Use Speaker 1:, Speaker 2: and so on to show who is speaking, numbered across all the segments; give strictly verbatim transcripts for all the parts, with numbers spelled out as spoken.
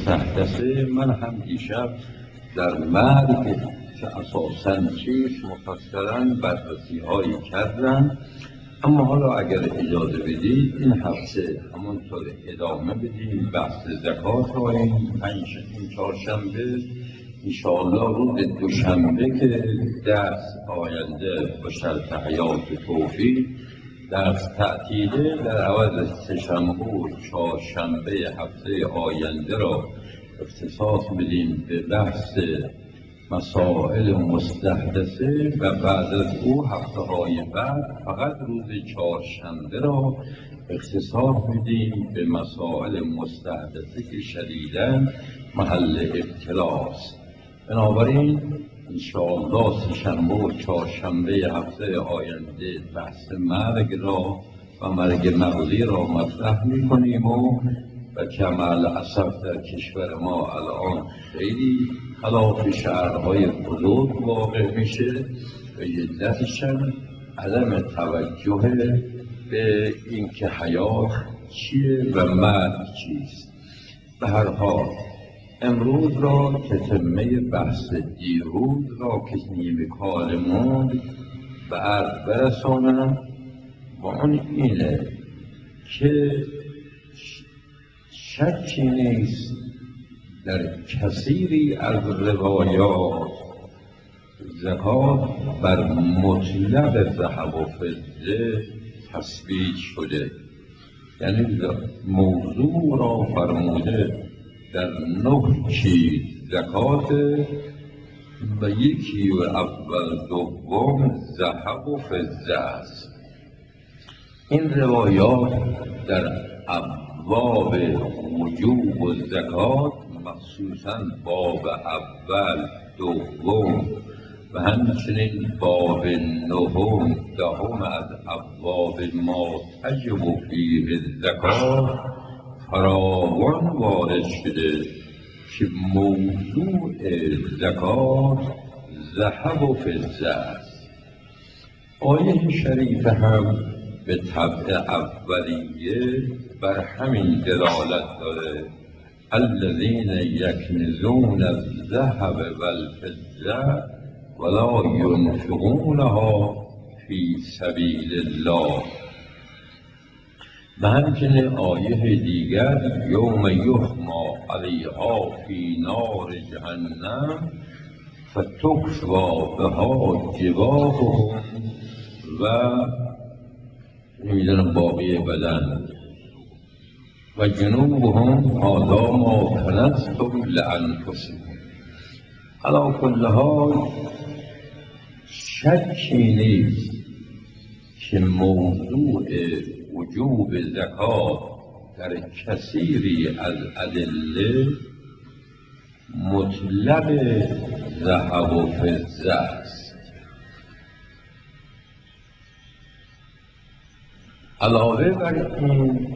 Speaker 1: مستحدثه من هم دیشب در مرگ که اساساً چیست مفصلاً بررسی هایی کردم، اما حالا اگر اجازه بدید این هفته همونطور ادامه بدیم بحث زکات رو. این پنج این چهارشنبه انشاءالله روز دوشنبه که درس آینده به شرط حیات توفیق درس تعطیله، در عوض سه‌شنبه و چهارشنبه هفته آینده را اختصاص بدیم به بحث مسائل مستحدثه و بعد از او هفته های بعد فقط روز چهارشنبه را اختصاص میدیم به مسائل مستحدثه که شدیداً محل ابتلاست. بنابراین انشاءالله سه‌شنبه و چهارشنبه هفته آینده بحث مرگ را و مرگ مغزی را مطرح میکنیم و و کم الاسف در کشور ما الان خیلی خلاف شهرهای بزرگ واقع میشه و علتشم عدم توجه به اینکه حیات چیه و مرگ چیست. به هر حال امروز را که تمه بحث دیروز را که نیمه کار موند به عرض برسانم و اون اینه که شکی نیست در کثیری از روایات زکات بر مطلق ذهب و فضه تثبیت شده، یعنی موضوع را فرموده در نه چیز زکات و یکی و اول دوم ذهب و فضه است. این روایات در ابواب وجوب و زکات مخصوصاً باب اول دوم و همچنین باب نهم دهم از ابواب ما تجب فیه الزکات فراوان وارد شده که موضوع زکات ذهب و فضه است. آیه شریفه هم به طبع اولیه بر همین دلالت داره: الذین یکنزون الذهب والفضه ولا ینفقونها فی سبیل الله. و همچنین آیه دیگر: یوم یحما علیها فی نار جهنم فتکوی بها جباههم و نمیدونم باقی بدن و جنوبهم هذا ما کنزتم لانفسکم. علی کل حال شکی نیست که موضوع وجوب زکات در کثیری از ادله مطلق ذهب و فضه است. علاوه بر این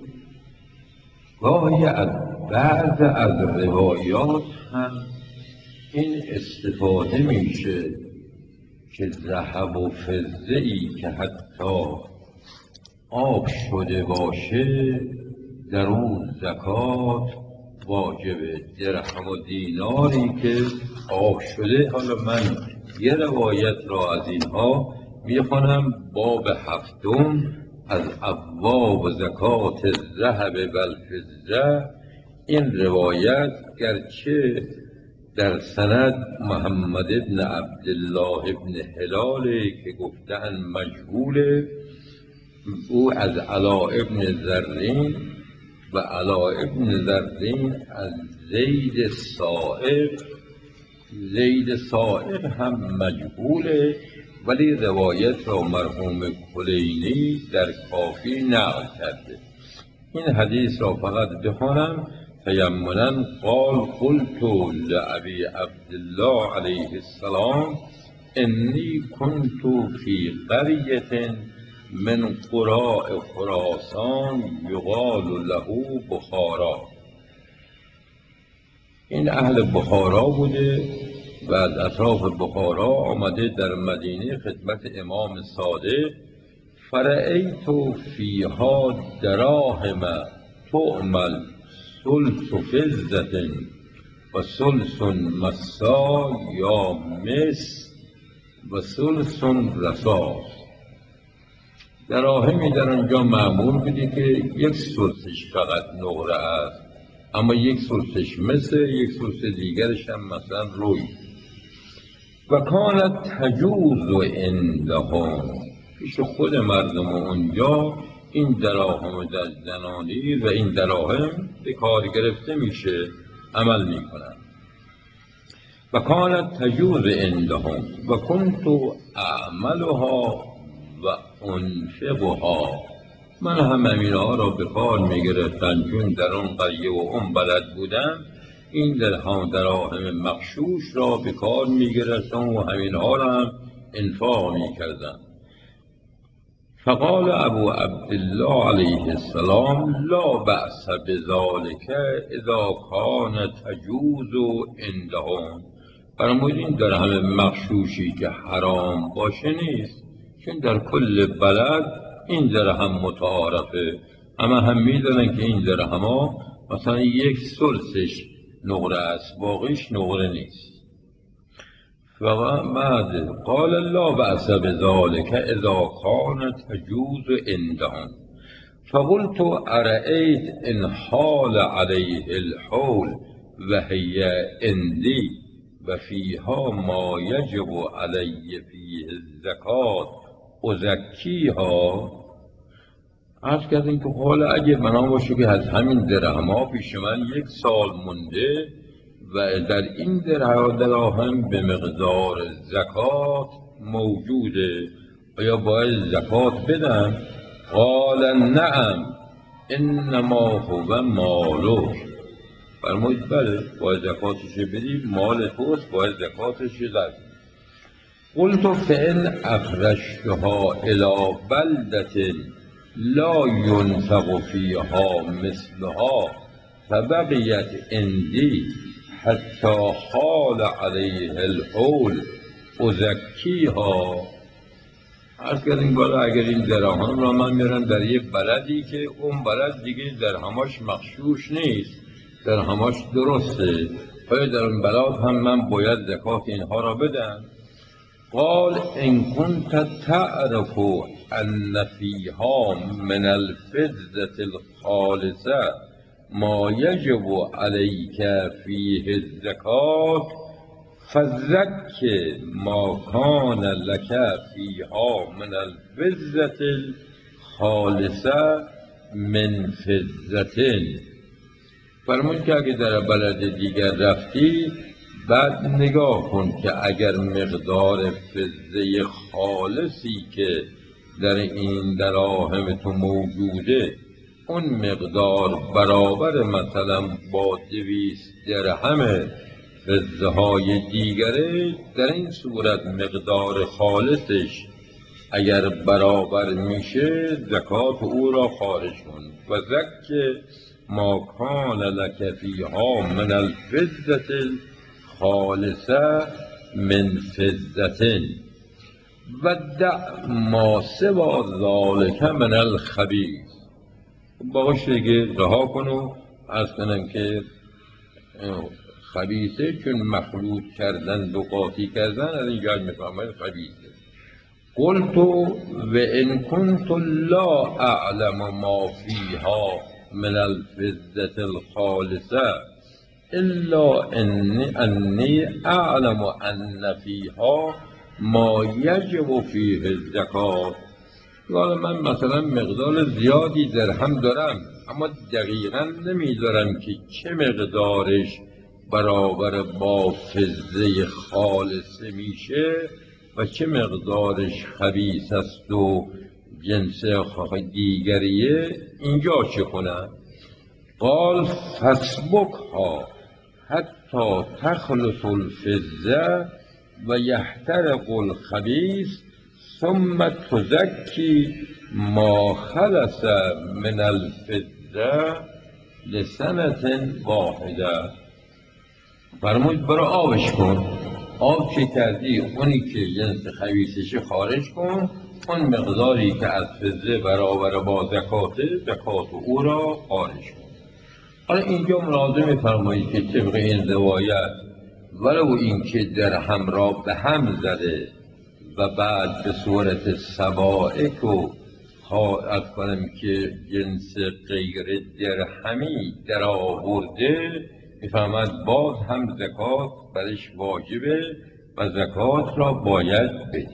Speaker 1: گاهی از بعض از روایات هم این استفاده میشه که ذهب و فضه ای که حتی آب شده باشه در اون زکات واجبه. درهم و دیناری که آب شده، حالا من یه روایت را از اینها میخونم، باب هفتم از ابواب زکات الذهب والفضه. این روایت گرچه در سند محمد ابن عبدالله ابن هلال که گفتن مجهوله، او از علا ابن زرین و علا ابن زرین از زید سائب، زید سائب هم مجهوله، ولی روایت را مرحوم کلینی در کافی نقل کرده. این حدیث را فقط بخوانم: تیمنا قال قلت لأبی عبدالله علیه السلام انی کنت فی قریة من قراء خراسان یقال له بخارا. این اهل بخارا بوده و از اطراف بخارا آمده در مدینه خدمت امام صادق. فرأیت فیها دراهم تعمل سلس فضة و سلس مسا یا مس و سلس رصاص. دراهمی در آنجا معمول بوده که یک سلسش فقط نقره است، اما یک سلسش مثل، یک سلس دیگرش هم مثلا روی. و کانت تجوز عندهم، پیش خود مردم اونجا این دراهم زنانی و این دراهم به کار گرفته میشه، عمل میکنن. و کانت تجوز عندهم و کنت اعملها و انفقها، من هم همینها را به کار میگرفتن چون در اون قریه و اون بلد بودم، این درهم دراهم مغشوش را به کار میگرفتن و همینها را هم انفاق میکردن. فقال ابو عبدالله علیه السلام لا بأس بذلك اذا کان تجوز عندهم، فرمود این درهم مغشوشی که حرام باشه نیست، چون در کل بلد این درهم متعارفه، اما هم میدونن که این درهم ها مثلا یک سلسش نقره است، باقیش نقره نیست. بعد قال لا بأس بذلك اذا کان تجوز عندهم فقلت ارأیت ان حال علیه الحول و هی عندی و فیها ما یجب علی فیه الزکات ازکیها. عرض کردیم که حالا اگه بنا باشه که از همین درهم ها پیش من یک سال مونده و در این دراهم به مقدار زکات موجوده، آیا باید زکات بدم؟ قال نعم انما هو مالک، فرمود بله باید زکاتش بدی، مال توست، باید زکاتش بدی. قلت فإن أخرجتها إلى بلدة لا ينفق فيها مثلها فبقيت عندي حتى حال عليها الحول أزكيها. عرض کردیم بالا اگر این درهم را من میرم در یک بلدی که اون بلد دیگه درهماش مغشوش نیست، درهماش درسته، آیا در اون بلد هم من باید زکات اینها را بدم؟ قال ان كنت تعرف ان فيها من الفضة الخالصة ما يجب عليك فيه الزكاة فزك ما كان لك فيها من الفضة الخالصة من فضة. فرمود که اگه در بلد دیگر رفتی بعد نگاه کن که اگر مقدار فضه خالصی که در این دراهم تو موجوده اون مقدار برابر مثلا با دویست درهم فضه های دیگره، در این صورت مقدار خالصش اگر برابر میشه زکات او را خارج کن. و زک ما کان لک فیها من الفضة خالصه من فضة و دع ما سوى ذلك من الخبیث. باش دیگه رها کن و عرض کنم که خبیثه چون مخلوط کردن و قاطی کردن از اینجا میفهمه خبیثه. قلت و ان كنت لا اعلم ما فيها من الفضة الخالصة الا انی انی اعلم ان فیها ما یجب فیه الزکات. حالا من مثلا مقدار زیادی درهم دارم اما دقیقا نمیدارم که چه مقدارش برابر با فضه خالصه میشه و چه مقدارش خبیث است و جنس دیگریه، اینجا چه کنم؟ قال فاسبکها حتی تخلص الفضة و یحترق الخبیث ثم تزکی ما خلص من الفضة لسنة واحدة. فرمود برو آبش کن، آب چه کردی اونی که جنس خبیثش خارج کن، اون مقداری که از فضه برابر با زکاته زکات او را خارج کن. حالا اینجا ملاحظه می‌فرمایید که طبق این روایت ولو اینکه درهم را به هم زده و بعد به صورت سبائک و خواهد کنم که جنس غیر درهمی در آورده، میفهمد باز هم زکات برش واجبه و زکات را باید بدهد.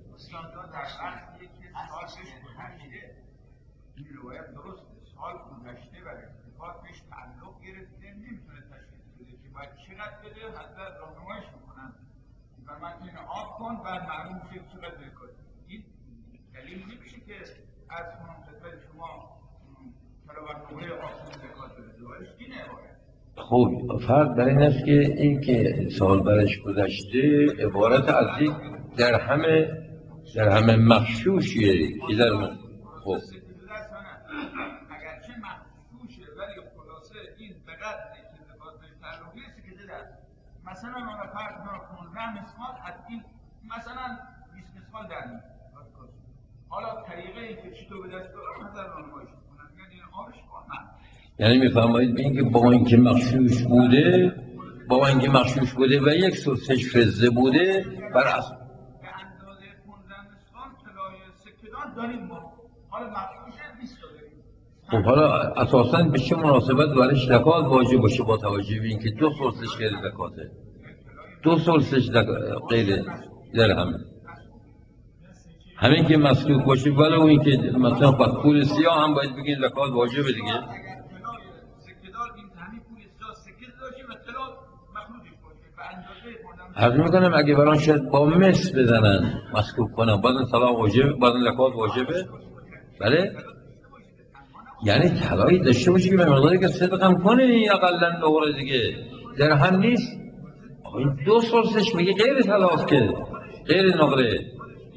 Speaker 2: این روایت درسته، سال گذشته و ارتفاع پیش تعلق گرفته، نمیتونه تشخیص بده که باید چقدر بده، حضرت راهنماییش میکنن و من اینو آب کن بعد معلوم میشه چقدر بکن. این دلیل نمیشه که از اون خدمت شما فراوان نمره آب کن زکات بده. روایش اینه روایت.
Speaker 1: خب فرق بر این است که این که سال برش گذشته عبارت از یک درهم درهم مغشوشیه که در خب
Speaker 2: اگرچه مغشوشه ولی خلاصه این به قدری که زکات بهش تعلقی است که دیده مثلا اون فرد ما پانزده مسقال از این مثلا بیست مسقال در میاد. حالا طریقه ای که چطور به دست بیارم نظر راهنماییش میکنن، میگن این آبش کن.
Speaker 1: یعنی میفرمایید این که با اینکه مغشوش بوده با اینکه مغشوش بوده و یک سرسش فزه بوده بر اصل
Speaker 2: به اندازه پانزده مسقال طلای سکه‌دار داریم ما. حالا مغشوشه بیست تا داریم.
Speaker 1: خب حالا اساساً به چه مناسبت برش زکات واجب باشه با توجه به اینکه دو سرسش غیر زکاته، دو سرسش غیر درهمه، همین که مسکوک باشه ولو این که مثلا خود پول سیاه هم باید بگین زکات واجبه دیگه.
Speaker 2: اگر طلای سکه‌دار این همین پول سیاه سکه داشتیم و طلا مخلوطش باشه به اندازه پانزده
Speaker 1: عرض میکنم اگه بران شاید با مس بزنن مسکوک کنن بازن طلا واجبه، بازن زکات واجبه. بله یعنی طلایی داشته باشی که به مقداری که صدقم کنه اقلا نقره دیگه درهم نیست. آقا این دو سرسش میگه غیر طلاست که غیر نقره.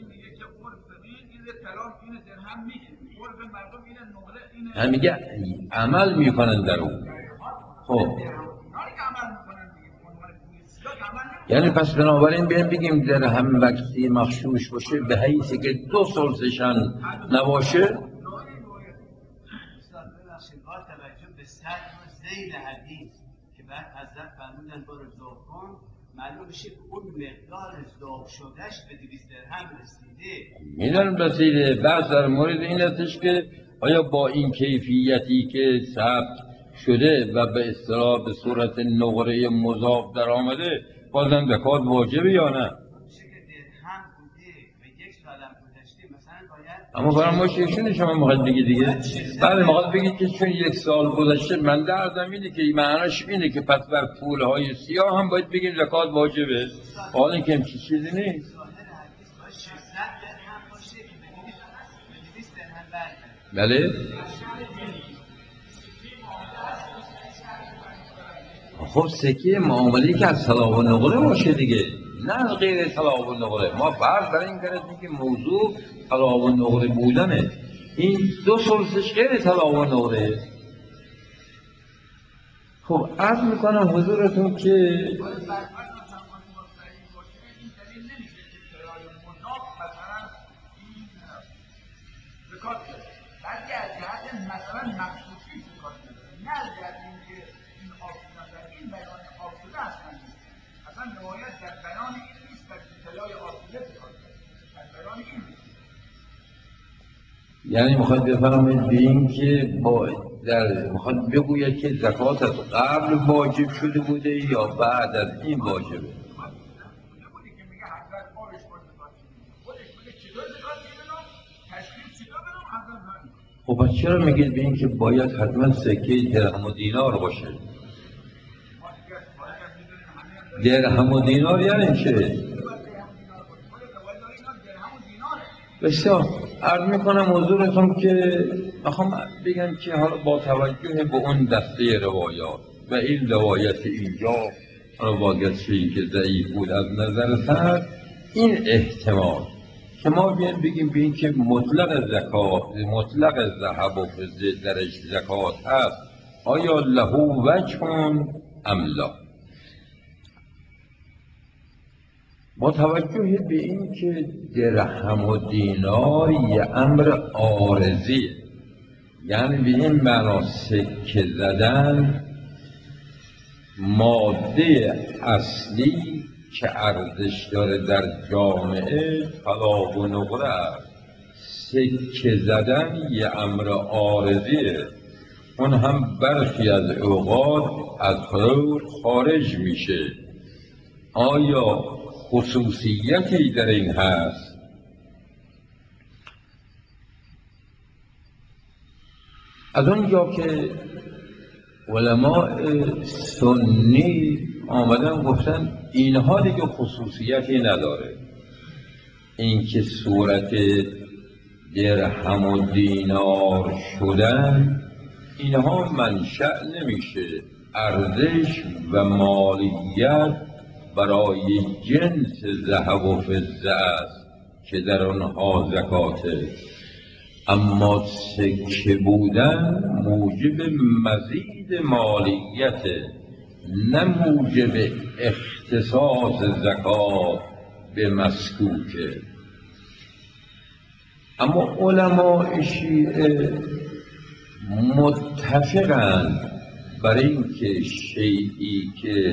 Speaker 1: هم میگه عمل میکنن در اون. خب یعنی پس بنابراین بیان بگیم درهم وقتی مخشوش باشه به حیثی که دو سرسشن نباشه.
Speaker 3: با توجه به صدر و ذیل حدیث که بعد حضرت فرمودن برو ذوب کن، معلوم میشه که اون مقدار ذوب شدهش به دویست درهم رسیده.
Speaker 1: میدونم رسیده. بحث در مورد این هستش که آیا با این کیفیتی که ثبت شده و به اصطلاح به صورت نقره مضاف در آمده بازم زکات واجبه یا نه؟ اما فرمایش ایشون شما میخواید بگید دیگه. بله میخواید بگید که چون یک سال گذشته من در زمینه که معناش اینه که پس بر پولهای سیاه هم باید بگیم زکات واجبه. حالا این که همچی چیزی نیست. بله خب سکه معاملی که از طلا و نقره باشه دیگه، نه غیر طلا و نقره. ما فرض برای این کردیم که موضوع طلا و نقره بودنه، این دو سلسش غیر طلا و نقره. خب عرض میکنم حضورتون که
Speaker 2: بعضی از جهت مثلا مخصوصی زکات نداره، نه از جهت اینکه این آب شدن در این بیان آب شده اصلا نیست. اصلا روایت در بیان این نیست که طلای آب شده زکات داره، در بیان این نیست.
Speaker 1: یعنی میخواد بفرمایید به این که با در میخواد بگوید که زکات از قبل واجب شده بوده یا بعد از این واجبه.
Speaker 2: نبوده که میگه حضرت آبش باید زکات شده، خودش میگه چطور زکات شده رو تشکیل چطور برم حضرت همین.
Speaker 1: خب پس چرا میگید به این که باید حتما سکه درهم و دینار باشه؟ درهم و دینار یعنی چه؟ بسیار عرض میکنم حضورتون که میخوام بگم که حالا با توجه به اون دسته روایات و این روایت اینجا حالا با گرچه که ضعیف بود از نظر سند، این احتمال که ما بیان بگیم به این که مطلق زکات مطلق ذهب و فضه درش زکات هست، آیا له وجه ام لا؟ با توجه به این که درهم و دینار یه امر عارضیه، یعنی به این معنا سکه زدن ماده اصلی که ارزش داره در جامعه طلا و نقره است. سکه زدن یه امر عارضیه، اون هم برخی از اوقات از طور خارج میشه. آیا خصوصیتی در این هست؟ از اونجا که علماء سنی آمدن گفتن اینها دیگه خصوصیتی نداره، اینکه صورت درهم و دینار شدن اینها منشأ نمیشه ارزش و مالیت برای جنس ذهب و فضه است که در آنها زکاته، اما سکه بودن موجب مزید مالیت، نه موجب اختصاص زکات به مسکوکه. اما علماء شیعه متفقند بر اینکه شیئی که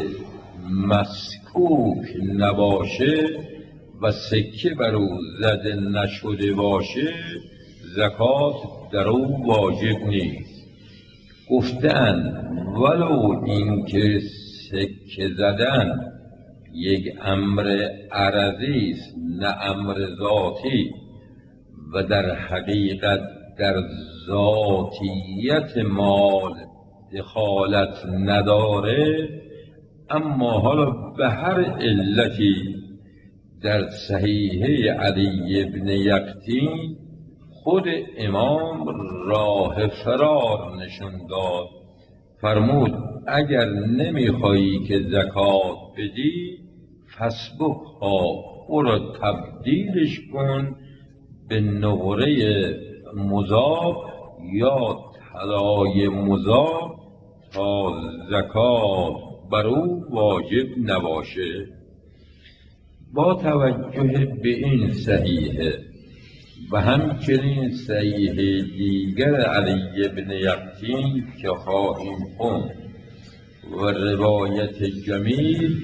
Speaker 1: مسکوک نباشه و سکه بر او زده نشده باشه زکات در او واجب نیست. گفتند ولو اینکه سکه زدن یک امر عرضی است نه امر ذاتی و در حقیقت در ذاتیت مال دخالت نداره، اما حالا به هر علتی در صحیحه علی بن یقطین خود امام راه فرار نشون داد، فرمود اگر نمیخوایی که زکات بدی فسبکها، او را تبدیلش کن به نقره مضاف یا طلای مضاف تا زکات بر او واجب نباشه. با توجه به این صحیحه و همچنین صحیحه دیگر علی بن یقطین که خواهیم خوند و روایت جمیل،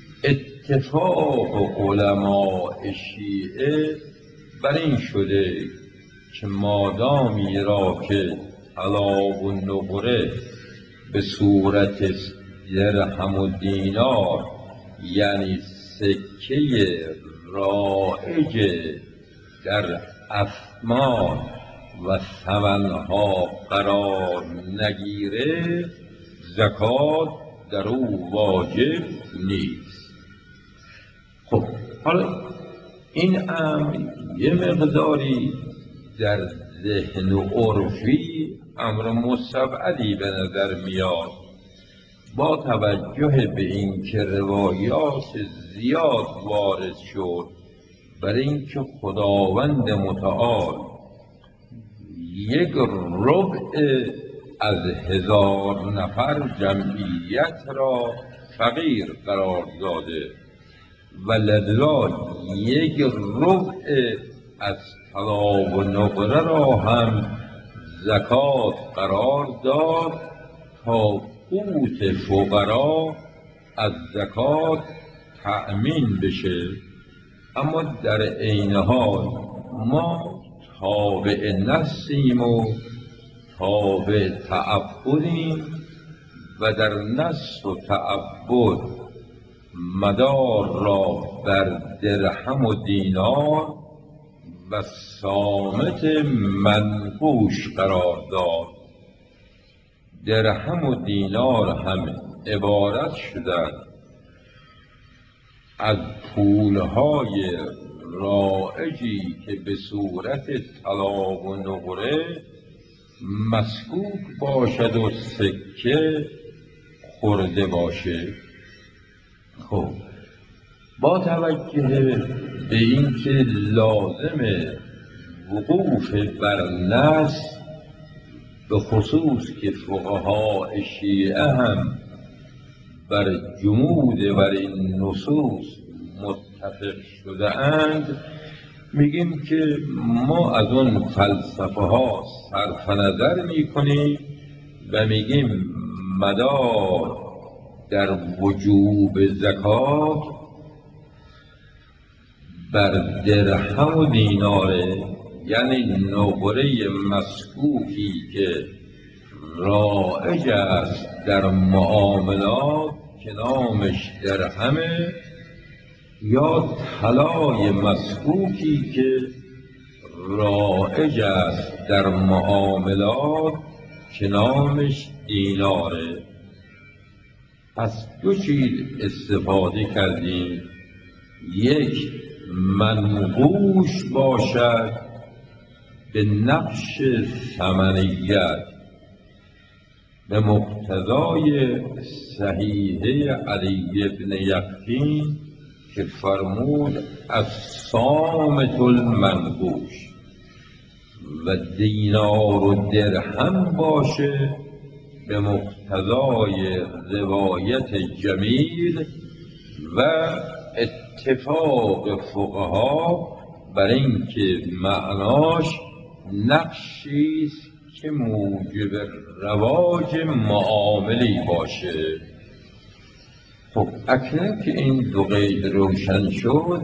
Speaker 1: اتفاق علماء شیعه بر این شده که مادامی را که طلا و نقره به صورت درهم و دینار یعنی سکه رایج در اثمان و ثمنها قرار نگیره زکات در او واجب نیست. خب حالا این امر یه مقداری در ذهن و عرفی امر مستبعدی به نظر میاد، با توجه به اینکه روایات زیاد وارد شد بر اینکه خداوند متعال یک ربع از هزار نفر جمعیت را فقیر قرار داده و لذا یک ربع از طلا و نقره را هم زکات قرار داد تا قوت فقرا از زکات تأمین بشه. اما در عین حال ما تابع نسیم و تابع تعبدیم و در نس و تعبد مدار را بر درهم و دینار و صامت منقوش قرار داد. درهم و دینار هم عبارت شدند از پولهای رایجی که به صورت طلا و نقره مسکوک باشد و سکه خورده باشه. خب با توجه به اینکه لازم وقوف بر نص، به خصوص که فقهای شیعه هم بر جمود بر این نصوص متفق شده اند، میگیم که ما از اون فلسفه ها صرف نظر میکنیم و میگیم مدار در وجوب زکات بر درهم و دیناره، یعنی نقره مسکوکی که رایج است در معاملات که نامش درهمه، یا طلای مسکوکی که رایج است در معاملات که نامش دیناره. پس دو چیز استفاده کردیم، یک منقوش باشد به نقش ثمنیت به مقتضای صحیحه علی بن یقطین که فرمود الصامت المنقوش، و دینار و درهم باشه به مقتضای روایت جمیل و اتفاق فقها بر اینکه معناش نقشی است که موجب رواج معاملی باشه. خب اکنون که این دو قید روشن شد،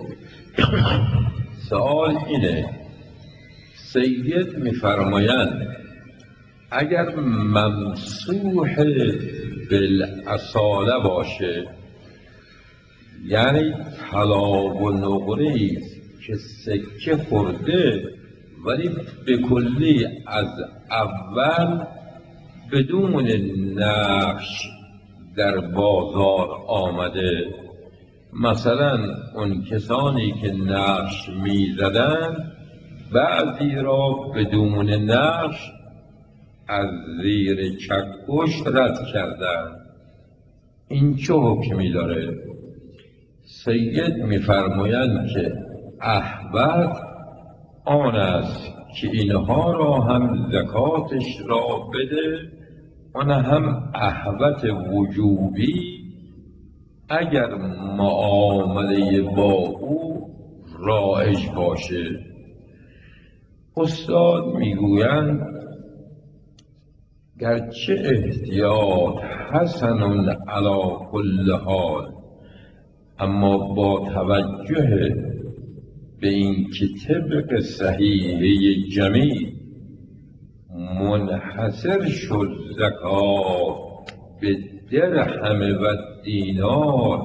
Speaker 1: سوال اینه، سید می‌فرمایند اگر ممسوح بالاصاله باشه، یعنی طلا و نقره‌ای که سکه خورده ولی به کلی از اول بدون نقش در بازار آمده، مثلا اون کسانی که نقش می‌زدند بعضی را بدون نقش از زیر چکش رد کردند، این چه حکمی داره؟ سید می‌فرمایند که احوط آن است که اینها را هم زکاتش را بده، آن هم احوط وجوبی اگر معامله با او رایج باشه. استاد میگویند گرچه احتیاط حسن علی کل حال، اما با توجه به این که طبق صحیحه جمیع منحصر شد زکات به درهم و دینار،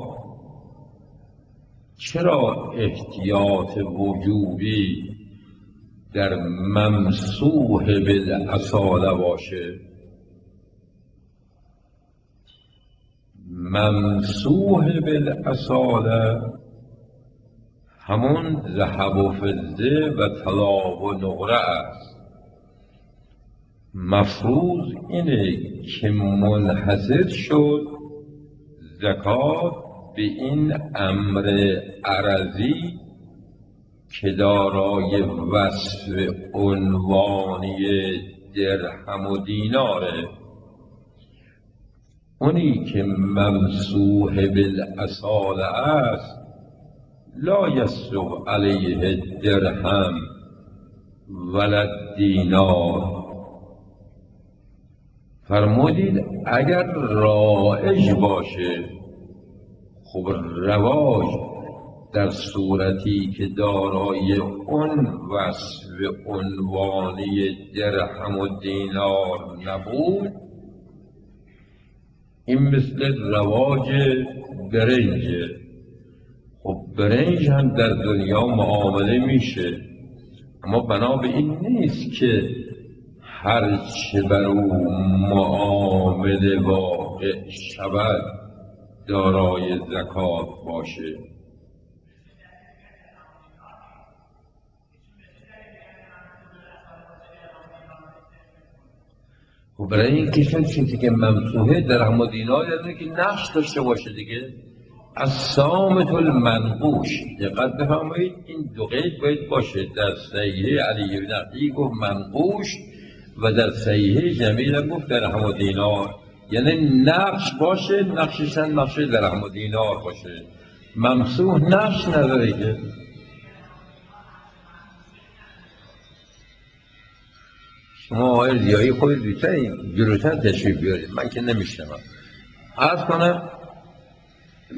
Speaker 1: چرا احتیاط وجوبی در ممسوح بالاصاله باشه؟ ممسوح بالاصاله همون ذهب و فضه و طلا و نقره است. مفروض اینه که منحصر شد زکات به این امر عرضی که دارای وصف عنوانی درهم و دیناره. اونی که ممسوح بالاصاله است لا یصدق علیه درهم ولا دینار. فرمودید اگر رایج باشه، خب رواج در صورتی که دارای اون وصف عنوانی درهم و دینار نبود، این مثل رواج برنجه. خب برنج هم در دنیا معامله میشه، اما بنا به این نیست که هرچه بر او معامله واقع شود دارای زکات باشه. و برای این که چیزی که ممسوحه درهم و دینار یعنی که نقش داشته باشه دیگه. الصامت المنقوش، دقت بفرمایید این دو قید باید باشه. در صحیحه علی بن یقطین گفت منقوش و در صحیحه جمیل گفت درهم و دینار، یعنی نقش باشه، نقشش هم نقش درهم و دینار باشه. ممسوح نقش نداره که. شما آقای ریایی خود بیتر جلوتر تشریف بیارید، من که نمیشنم. عرض کنم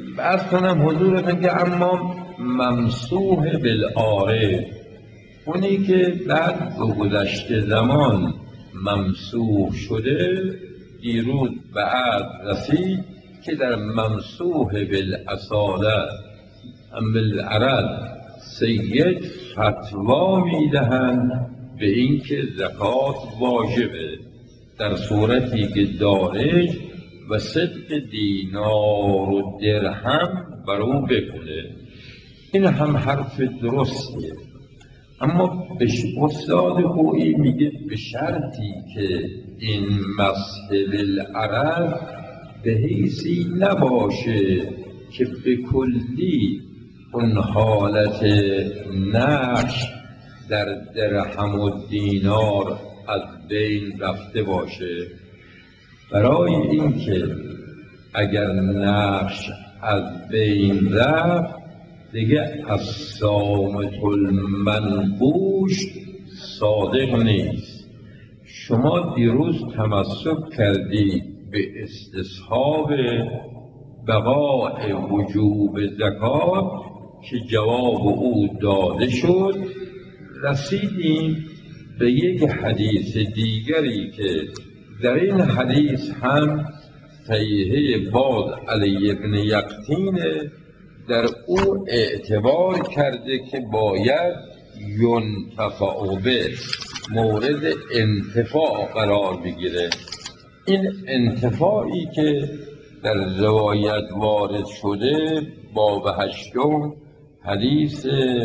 Speaker 1: بس کنم حضورتون که اما ممسوح بالعارف، اونی که بعد به گذشته زمان ممسوح شده، دیروز به عرض رسید که در ممسوح بالاصاله بالعرض سید فتوا میدهند به اینکه زکات واجبه در صورتی که دارش و صدق دینار و درهم بر او بکنه. این هم حرف درسته، اما استاد خویی میگه به شرطی که این مسح بالعرض به حیثی نباشه که به کلی اون حالت نقش در درهم و دینار از بین رفته باشه. برای اینکه اگر نقش از بین رفت دیگه الصامت المنقوش صادق نیست. شما دیروز تمسک کردی به استصحاب بقاء وجوب زکات که جواب او داده شد. رسیدیم به یک حدیث دیگری که در این حدیث هم صحیحه باز علی ابن یقطین در او اعتبار کرده که باید ینتفع به، مورد انتفاع قرار بگیره. این انتفاعی که در روایت وارد شده باب هشتم حدیث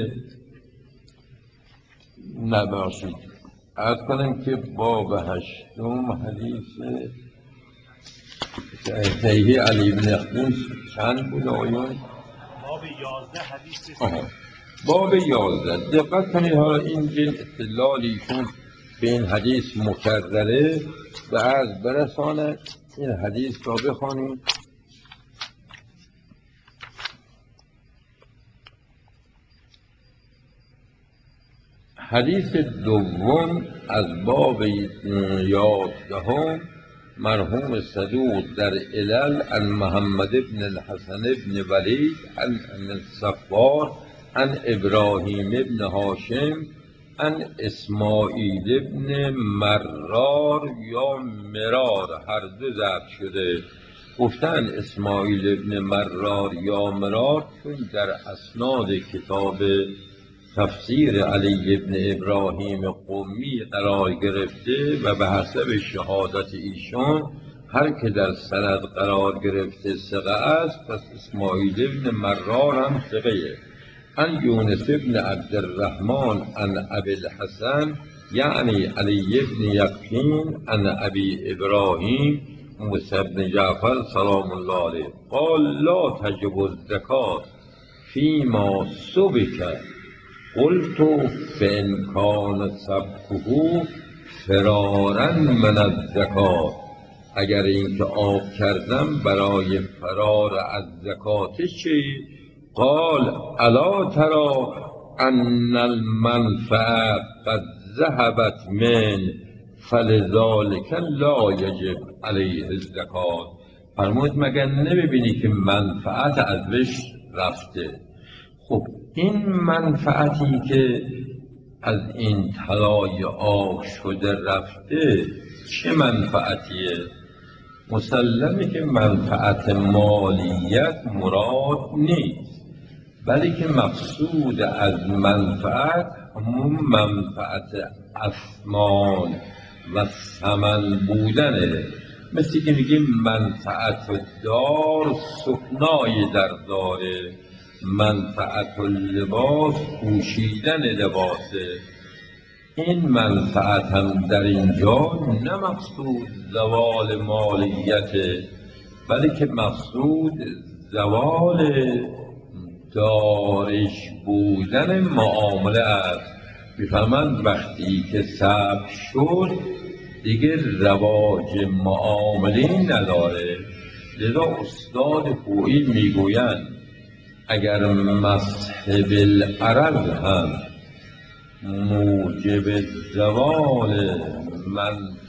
Speaker 1: نباشید عرض کنم که باب هشتم حدیث صحیح علی بن یقطین چند بود آیون؟
Speaker 3: باب یازده حدیث
Speaker 1: باب یازده. دقت کنید حالا این جن استدلالی کن به این حدیث مکرره به عرض برسانه. این حدیث را بخوانیم. حدیث دوم از باب یازدهم مرحوم صدوق در علل عن محمد بن الحسن بن ولید عن الصفار عن ابراهیم بن هاشم عن اسماعیل بن مرار یا مرار، هر دو ضبط شده. گفتن اسماعیل بن مرار یا مرار چون در اسناد کتاب تفسیر علی بن ابراهیم قمی قرار گرفته و به حسب شهادت ایشان هر که در سند قرار گرفته ثقه است، پس اسماعیل بن مرار هم ثقه. عن یونس بن عبدالرحمن عن ابی الحسن یعنی علی بن یقطین عن ابی ابراهیم موسی بن جعفر سلام الله علیه قال لا تجب الزکات فیما سبک قلت فإن کان سبکه فرارا من الزکات. اگر اینکه آب کردم برای فرار از زکات چی؟ قال الا ترى ان المنفعه قد ذهبت من فلذلك لا یجب علیه الزکات. فرمود مگر نمیبینی که منفعت ازش رفته؟ خب این منفعتی که از این طلای آب شده رفته چه منفعتیه؟ مسلمه که منفعت مالیت مراد نیست، بلی که مقصود از منفعت همون منفعت اثمان و ثمن بودنه. مثل که میگیم منفعت دار سکنای در داره، منفعت اللباس پوشیدن لباسه. این منفعت هم در اینجا نه مقصود زوال مالیته، بلکه مقصود زوال دارش بودن معامله است. میفهمند وقتی که ثبت شد دیگه رواج معامله نداره. لذا استاد خویی میگویند اگر مسح بالعرض هم موجب زوال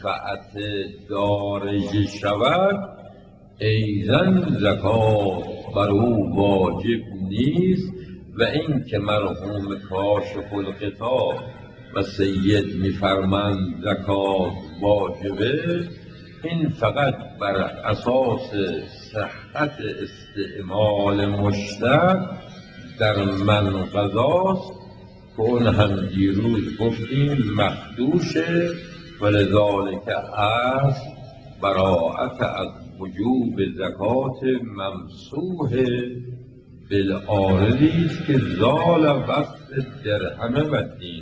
Speaker 1: منفعت دارج شود ایضا زکات بر او واجب نیست و این که مرحوم کاشف الغطا و سید میفرمند زکات واجبه، این فقط بر اساس صحت استعمال مشتر در من غذاست که اون هم دیروز گفتیم مخدوشه و لذالک اصل براعت از وجوب زکات ممسوح بالعارضی است که زال وصف درهم و دینار.